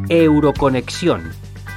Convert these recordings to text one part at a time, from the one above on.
Euroconexión.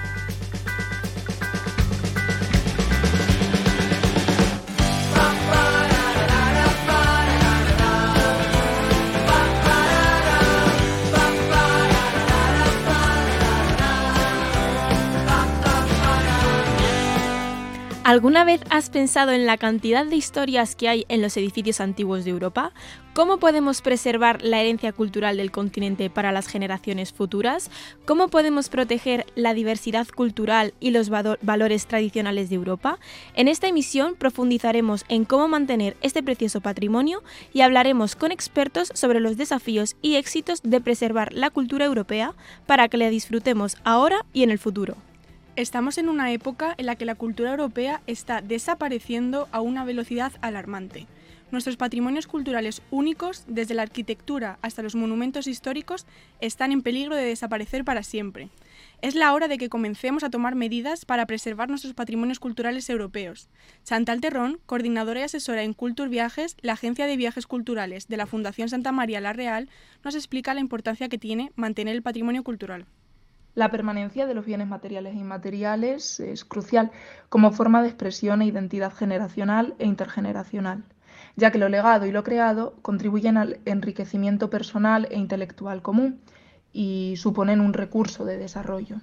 ¿Alguna vez has pensado en la cantidad de historias que hay en los edificios antiguos de Europa? ¿Cómo podemos preservar la herencia cultural del continente para las generaciones futuras? ¿Cómo podemos proteger la diversidad cultural y los valores tradicionales de Europa? En esta emisión profundizaremos en cómo mantener este precioso patrimonio y hablaremos con expertos sobre los desafíos y éxitos de preservar la cultura europea para que la disfrutemos ahora y en el futuro. Estamos en una época en la que la cultura europea está desapareciendo a una velocidad alarmante. Nuestros patrimonios culturales únicos, desde la arquitectura hasta los monumentos históricos, están en peligro de desaparecer para siempre. Es la hora de que comencemos a tomar medidas para preservar nuestros patrimonios culturales europeos. Chantal Terrón, coordinadora y asesora en Culture Viajes, la agencia de viajes culturales de la Fundación Santa María la Real, nos explica la importancia que tiene mantener el patrimonio cultural. La permanencia de los bienes materiales e inmateriales es crucial como forma de expresión e identidad generacional e intergeneracional, ya que lo legado y lo creado contribuyen al enriquecimiento personal e intelectual común y suponen un recurso de desarrollo.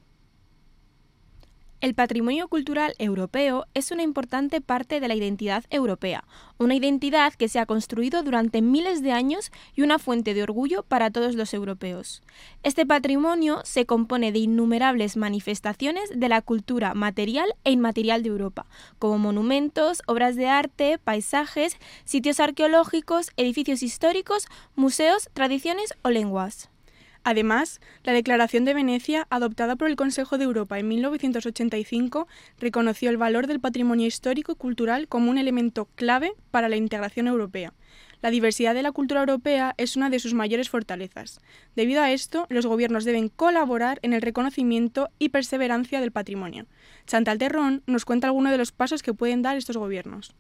El patrimonio cultural europeo es una importante parte de la identidad europea, una identidad que se ha construido durante miles de años y una fuente de orgullo para todos los europeos. Este patrimonio se compone de innumerables manifestaciones de la cultura material e inmaterial de Europa, como monumentos, obras de arte, paisajes, sitios arqueológicos, edificios históricos, museos, tradiciones o lenguas. Además, la Declaración de Venecia, adoptada por el Consejo de Europa en 1985, reconoció el valor del patrimonio histórico y cultural como un elemento clave para la integración europea. La diversidad de la cultura europea es una de sus mayores fortalezas. Debido a esto, los gobiernos deben colaborar en el reconocimiento y perseverancia del patrimonio. Chantal Terrón nos cuenta algunos de los pasos que pueden dar estos gobiernos.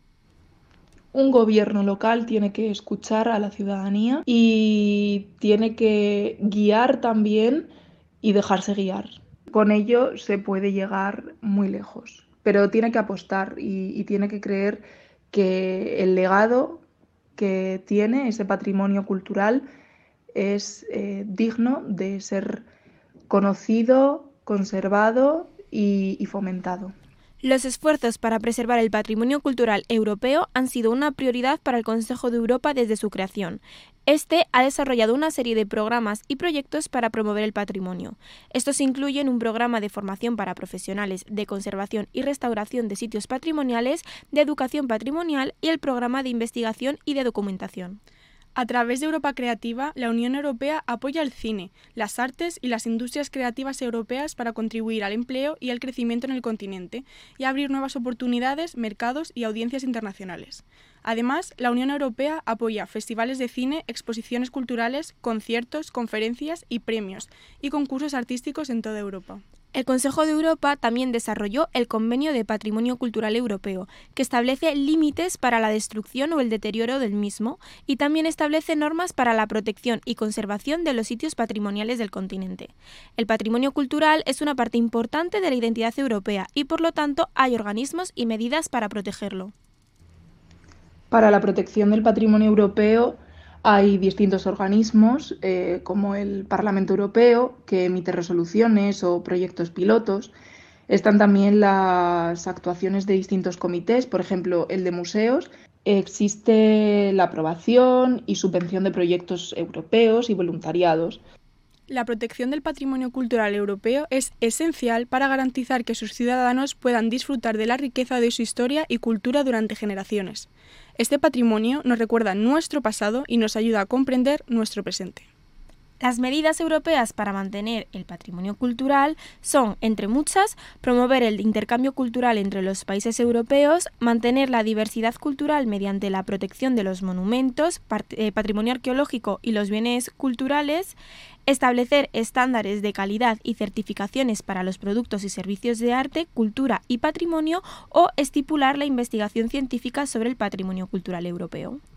Un gobierno local tiene que escuchar a la ciudadanía y tiene que guiar también y dejarse guiar. Con ello se puede llegar muy lejos, pero tiene que apostar y tiene que creer que el legado que tiene ese patrimonio cultural es digno de ser conocido, conservado y fomentado. Los esfuerzos para preservar el patrimonio cultural europeo han sido una prioridad para el Consejo de Europa desde su creación. Este ha desarrollado una serie de programas y proyectos para promover el patrimonio. Estos incluyen un programa de formación para profesionales de conservación y restauración de sitios patrimoniales, de educación patrimonial y el programa de investigación y de documentación. A través de Europa Creativa, la Unión Europea apoya el cine, las artes y las industrias creativas europeas para contribuir al empleo y al crecimiento en el continente y abrir nuevas oportunidades, mercados y audiencias internacionales. Además, la Unión Europea apoya festivales de cine, exposiciones culturales, conciertos, conferencias y premios y concursos artísticos en toda Europa. El Consejo de Europa también desarrolló el Convenio de Patrimonio Cultural Europeo, que establece límites para la destrucción o el deterioro del mismo y también establece normas para la protección y conservación de los sitios patrimoniales del continente. El patrimonio cultural es una parte importante de la identidad europea y, por lo tanto, hay organismos y medidas para protegerlo. Para la protección del patrimonio europeo hay distintos organismos, como el Parlamento Europeo, que emite resoluciones o proyectos pilotos. Están también las actuaciones de distintos comités, por ejemplo, el de museos. Existe la aprobación y subvención de proyectos europeos y voluntariados. La protección del patrimonio cultural europeo es esencial para garantizar que sus ciudadanos puedan disfrutar de la riqueza de su historia y cultura durante generaciones. Este patrimonio nos recuerda nuestro pasado y nos ayuda a comprender nuestro presente. Las medidas europeas para mantener el patrimonio cultural son, entre muchas, promover el intercambio cultural entre los países europeos, mantener la diversidad cultural mediante la protección de los monumentos, patrimonio arqueológico y los bienes culturales, establecer estándares de calidad y certificaciones para los productos y servicios de arte, cultura y patrimonio o estipular la investigación científica sobre el patrimonio cultural europeo.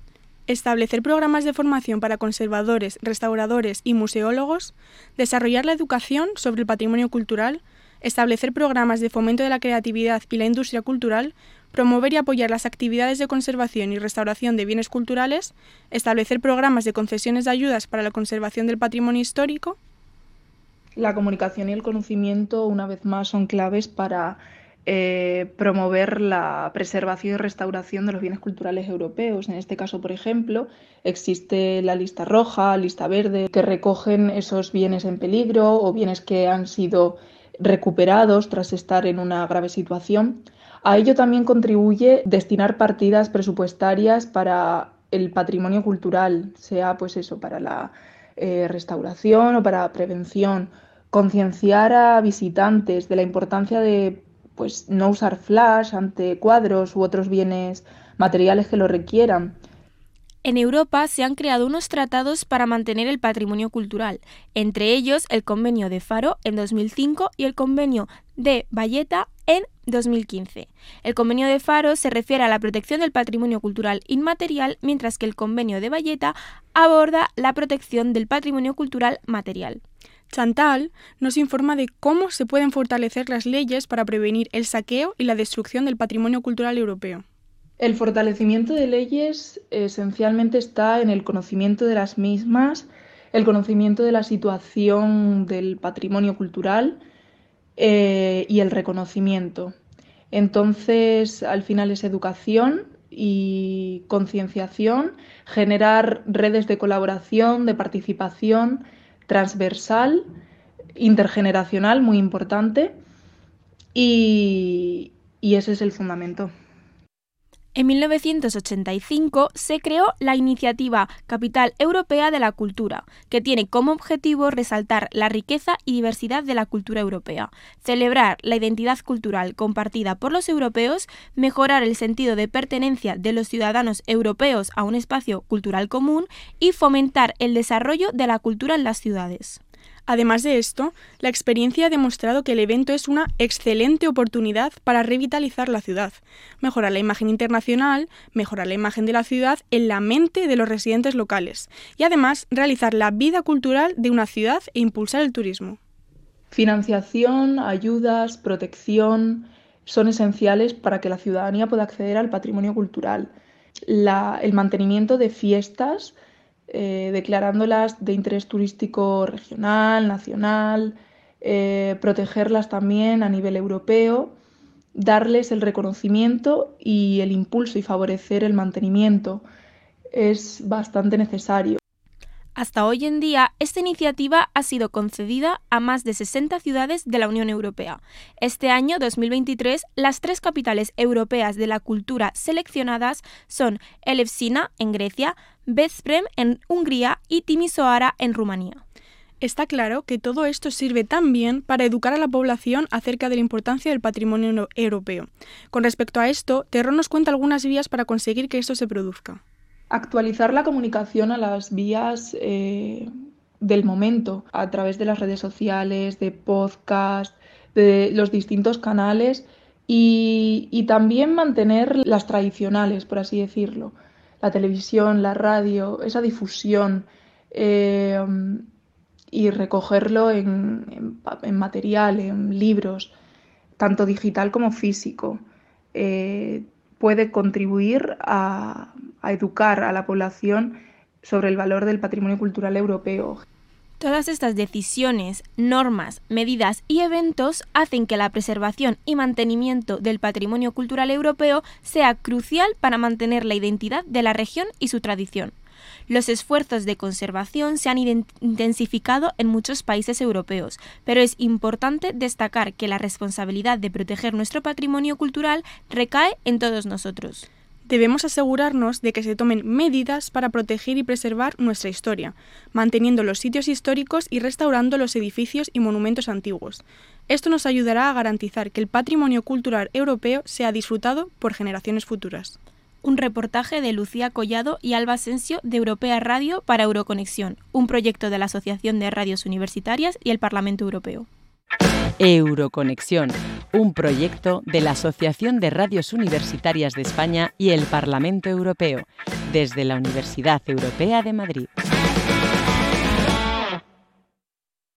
establecer programas de formación para conservadores, restauradores y museólogos, desarrollar la educación sobre el patrimonio cultural, establecer programas de fomento de la creatividad y la industria cultural, promover y apoyar las actividades de conservación y restauración de bienes culturales, establecer programas de concesiones de ayudas para la conservación del patrimonio histórico. La comunicación y el conocimiento, una vez más, son claves para promover la preservación y restauración de los bienes culturales europeos. En este caso, por ejemplo, existe la lista roja, lista verde, que recogen esos bienes en peligro o bienes que han sido recuperados tras estar en una grave situación. A ello también contribuye destinar partidas presupuestarias para el patrimonio cultural, sea pues eso, para la restauración o para prevención, concienciar a visitantes de la importancia de pues no usar flash ante cuadros u otros bienes materiales que lo requieran. En Europa se han creado unos tratados para mantener el patrimonio cultural, entre ellos el Convenio de Faro en 2005 y el Convenio de Valletta en 2015. El Convenio de Faro se refiere a la protección del patrimonio cultural inmaterial, mientras que el Convenio de Valletta aborda la protección del patrimonio cultural material. Chantal nos informa de cómo se pueden fortalecer las leyes para prevenir el saqueo y la destrucción del patrimonio cultural europeo. El fortalecimiento de leyes esencialmente está en el conocimiento de las mismas, el conocimiento de la situación del patrimonio cultural y el reconocimiento. Entonces, al final es educación y concienciación, generar redes de colaboración, de participación transversal, intergeneracional, muy importante, y ese es el fundamento. En 1985 se creó la iniciativa Capital Europea de la Cultura, que tiene como objetivo resaltar la riqueza y diversidad de la cultura europea, celebrar la identidad cultural compartida por los europeos, mejorar el sentido de pertenencia de los ciudadanos europeos a un espacio cultural común y fomentar el desarrollo de la cultura en las ciudades. Además de esto, la experiencia ha demostrado que el evento es una excelente oportunidad para revitalizar la ciudad, mejorar la imagen internacional, mejorar la imagen de la ciudad en la mente de los residentes locales y además realizar la vida cultural de una ciudad e impulsar el turismo. Financiación, ayudas, protección son esenciales para que la ciudadanía pueda acceder al patrimonio cultural. El mantenimiento de fiestas declarándolas de interés turístico regional, nacional, protegerlas también a nivel europeo, darles el reconocimiento y el impulso y favorecer el mantenimiento. Es bastante necesario. Hasta hoy en día, esta iniciativa ha sido concedida a más de 60 ciudades de la Unión Europea. Este año, 2023, las 3 capitales europeas de la cultura seleccionadas son Elefsina, en Grecia, Veszprém, en Hungría y Timișoara, en Rumanía. Está claro que todo esto sirve también para educar a la población acerca de la importancia del patrimonio europeo. Con respecto a esto, Terró nos cuenta algunas vías para conseguir que esto se produzca. Actualizar la comunicación a las vías del momento, a través de las redes sociales, de podcast, de los distintos canales y también mantener las tradicionales, por así decirlo, la televisión, la radio, esa difusión y recogerlo en material, en libros, tanto digital como físico. Puede contribuir a educar a la población sobre el valor del patrimonio cultural europeo. Todas estas decisiones, normas, medidas y eventos hacen que la preservación y mantenimiento del patrimonio cultural europeo sea crucial para mantener la identidad de la región y su tradición. Los esfuerzos de conservación se han intensificado en muchos países europeos, pero es importante destacar que la responsabilidad de proteger nuestro patrimonio cultural recae en todos nosotros. Debemos asegurarnos de que se tomen medidas para proteger y preservar nuestra historia, manteniendo los sitios históricos y restaurando los edificios y monumentos antiguos. Esto nos ayudará a garantizar que el patrimonio cultural europeo sea disfrutado por generaciones futuras. Un reportaje de Lucía Collado y Alba Asensio de Europea Radio para Euroconexión, un proyecto de la Asociación de Radios Universitarias y el Parlamento Europeo. Euroconexión, un proyecto de la Asociación de Radios Universitarias de España y el Parlamento Europeo, desde la Universidad Europea de Madrid.